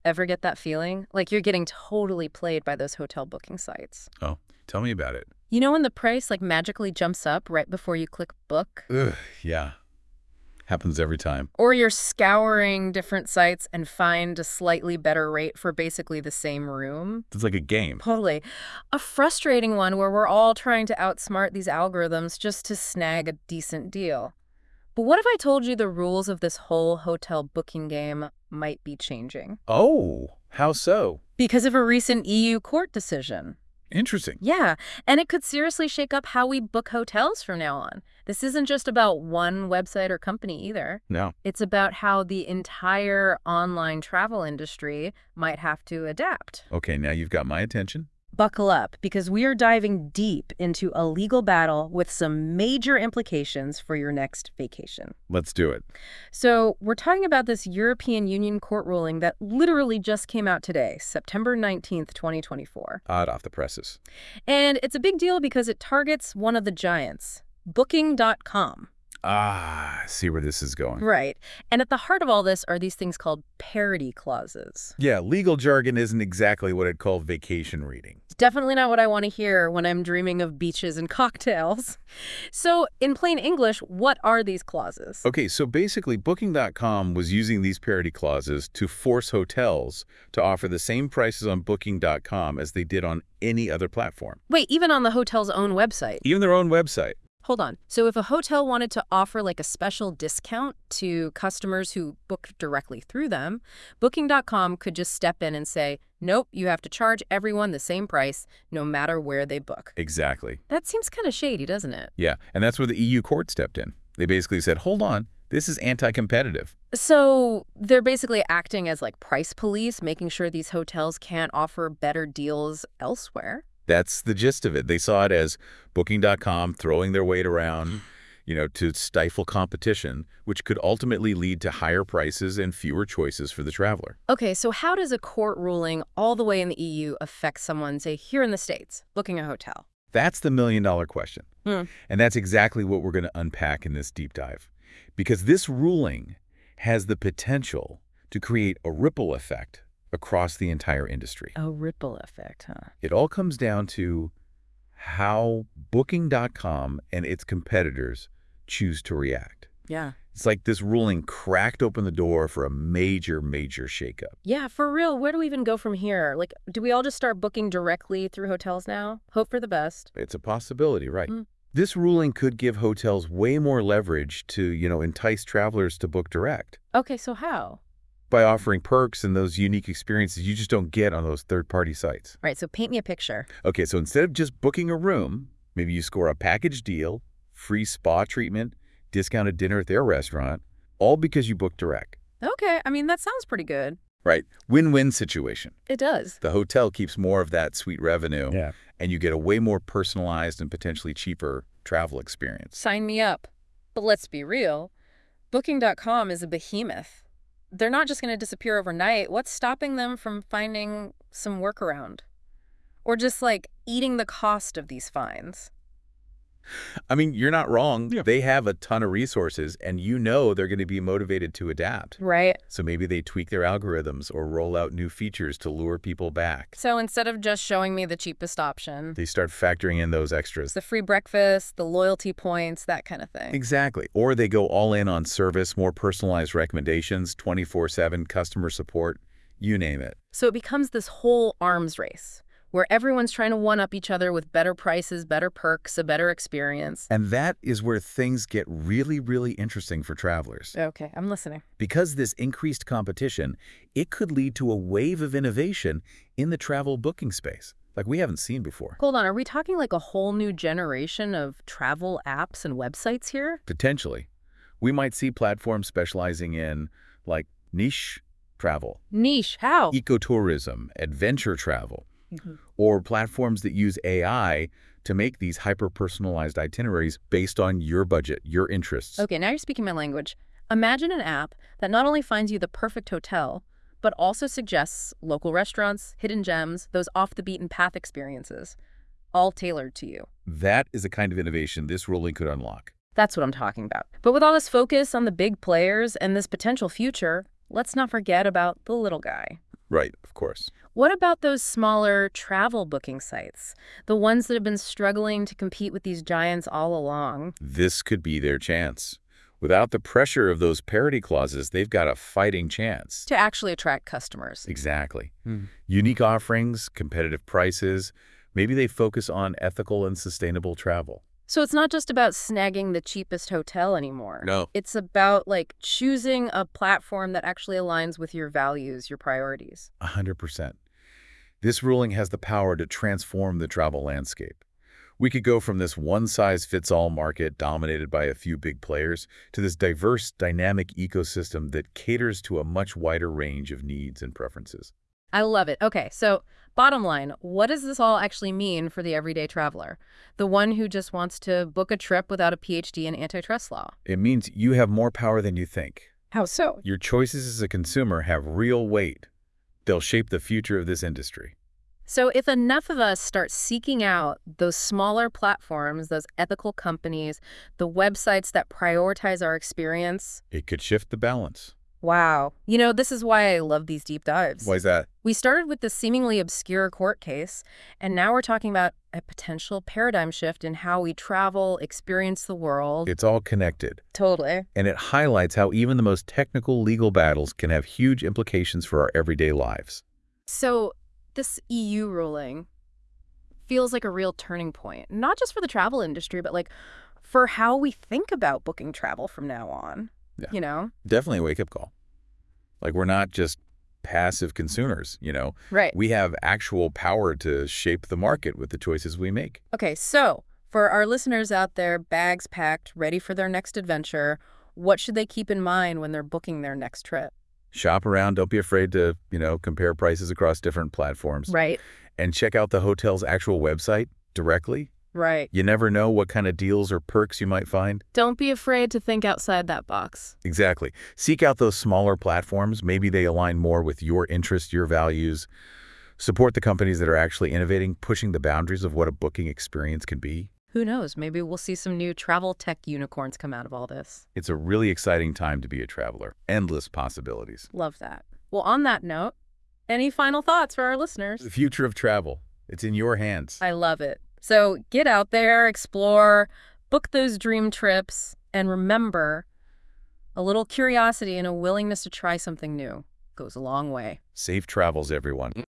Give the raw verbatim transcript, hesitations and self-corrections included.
Ever get that feeling? Like you're getting totally played by those hotel booking sites. Oh, tell me about it. You know when the price like magically jumps up right before you click book? Ugh, yeah. Happens every time. Or you're scouring different sites and find a slightly better rate for basically the same room? It's like a game. Totally. A frustrating one where we're all trying to outsmart these algorithms just to snag a decent deal. But what if I told you the rules of this whole hotel booking game might be changing? Oh, how so? Because of a recent E U court decision. Interesting. Yeah, and it could seriously shake up how we book hotels from now on. This isn't just about one website or company either. No. It's about how the entire online travel industry might have to adapt. Okay, now you've got my attention. Buckle up, because we are diving deep into a legal battle with some major implications for your next vacation. Let's do it. So we're talking about this European Union court ruling that literally just came out today, September nineteenth, twenty twenty-four. Hot off the presses. And it's a big deal because it targets one of the giants, Booking dot com. Ah, I see where this is going. Right. And at the heart of all this are these things called parity clauses. Yeah, legal jargon isn't exactly what I'd call vacation reading. It's definitely not what I want to hear when I'm dreaming of beaches and cocktails. So, in plain English, what are these clauses? Okay, so basically Booking dot com was using these parity clauses to force hotels to offer the same prices on Booking dot com as they did on any other platform. Wait, even on the hotel's own website? Even their own website. Hold on. So if a hotel wanted to offer like a special discount to customers who booked directly through them, Booking dot com could just step in and say, nope, you have to charge everyone the same price no matter where they book. Exactly. That seems kind of shady, doesn't it? Yeah, and that's where the E U court stepped in. They basically said, hold on, this is anti-competitive. So they're basically acting as like price police, making sure these hotels can't offer better deals elsewhere. That's the gist of it. They saw it as Booking dot com throwing their weight around, you know, to stifle competition, which could ultimately lead to higher prices and fewer choices for the traveler. Okay, so how does a court ruling all the way in the E U affect someone, say, here in the States, booking a hotel? That's the million-dollar question. Hmm. And that's exactly what we're going to unpack in this deep dive. Because this ruling has the potential to create a ripple effect across the entire industry. A ripple effect, huh? It all comes down to how Booking dot com and its competitors choose to react. Yeah. It's like this ruling cracked open the door for a major, major shakeup. Yeah, for real. Where do we even go from here? Like, do we all just start booking directly through hotels now? Hope for the best. It's a possibility, right? Mm. This ruling could give hotels way more leverage to, you know, entice travelers to book direct Okay, so how? by offering perks and those unique experiences you just don't get on those third-party sites. Right, so paint me a picture. Okay, so instead of just booking a room, maybe you score a package deal, free spa treatment, discounted dinner at their restaurant, all because you booked direct. Okay, I mean, that sounds pretty good. Right. Win-win situation. It does. The hotel keeps more of that sweet revenue, Yeah. and you get a way more personalized and potentially cheaper travel experience. Sign me up. But let's be real. Booking dot com is a behemoth. They're not just going to disappear overnight. What's stopping them from finding some workaround? Or just, like, eating the cost of these fines? I mean, you're not wrong. Yeah. They have a ton of resources, and you know they're going to be motivated to adapt. Right. So maybe they tweak their algorithms or roll out new features to lure people back. So instead of just showing me the cheapest option, They start factoring in those extras. the free breakfast, the loyalty points, that kind of thing. Exactly. Or they go all in on service, more personalized recommendations, twenty-four seven customer support, you name it. So it becomes this whole arms race where everyone's trying to one-up each other with better prices, better perks, a better experience. And that is where things get really, really interesting for travelers. Okay, I'm listening. Because this increased competition, it could lead to a wave of innovation in the travel booking space, like we haven't seen before. Hold on, are we talking like a whole new generation of travel apps and websites here? Potentially. We might see platforms specializing in, like, niche travel, Niche, how? ecotourism, adventure travel, Mhm. or platforms that use A I to make these hyper-personalized itineraries based on your budget, your interests. Okay, now you're speaking my language. Imagine an app that not only finds you the perfect hotel, but also suggests local restaurants, hidden gems, those off-the-beaten-path experiences, all tailored to you. That is the kind of innovation this ruling could unlock. That's what I'm talking about. But with all this focus on the big players and this potential future, let's not forget about the little guy. Right, of course. What about those smaller travel booking sites? The ones that have been struggling to compete with these giants all along? This could be their chance. Without the pressure of those parity clauses, they've got a fighting chance. To actually attract customers. Exactly. Hmm. Unique offerings, competitive prices. Maybe they focus on ethical and sustainable travel. So it's not just about snagging the cheapest hotel anymore. No. It's about, like, choosing a platform that actually aligns with your values, your priorities. A hundred percent. This ruling has the power to transform the travel landscape. We could go from this one-size-fits-all market dominated by a few big players to this diverse, dynamic ecosystem that caters to a much wider range of needs and preferences. I love it. Okay, so bottom line, what does this all actually mean for the everyday traveler? The one who just wants to book a trip without a P H D in antitrust law. It means you have more power than you think. How so? Your choices as a consumer have real weight. They'll shape the future of this industry. So if enough of us start seeking out those smaller platforms, those ethical companies, the websites that prioritize our experience, It could shift the balance. wow. You know, this is why I love these deep dives. Why is that? We started with this seemingly obscure court case, and now we're talking about a potential paradigm shift in how we travel, experience the world. It's all connected, Totally. and it highlights how even the most technical legal battles can have huge implications for our everyday lives. So this E U ruling feels like a real turning point, not just for the travel industry, but like for how we think about booking travel from now on. Yeah. You know? Definitely a wake-up call. Like, we're not just passive consumers, you know. Right. We have actual power to shape the market with the choices we make. Okay, so for our listeners out there, bags packed, ready for their next adventure, what should they keep in mind when they're booking their next trip? Shop around. Don't be afraid to, you know, compare prices across different platforms. Right. And check out the hotel's actual website directly. Right. You never know what kind of deals or perks you might find. Don't be afraid to think outside that box. Exactly. Seek out those smaller platforms. Maybe they align more with your interests, your values. Support the companies that are actually innovating, pushing the boundaries of what a booking experience can be. Who knows? Maybe we'll see some new travel tech unicorns come out of all this. It's a really exciting time to be a traveler. Endless possibilities. Love that. Well, on that note, any final thoughts for our listeners? The future of travel. It's in your hands. I love it. So get out there, explore, book those dream trips, and remember, a little curiosity and a willingness to try something new goes a long way. Safe travels, everyone.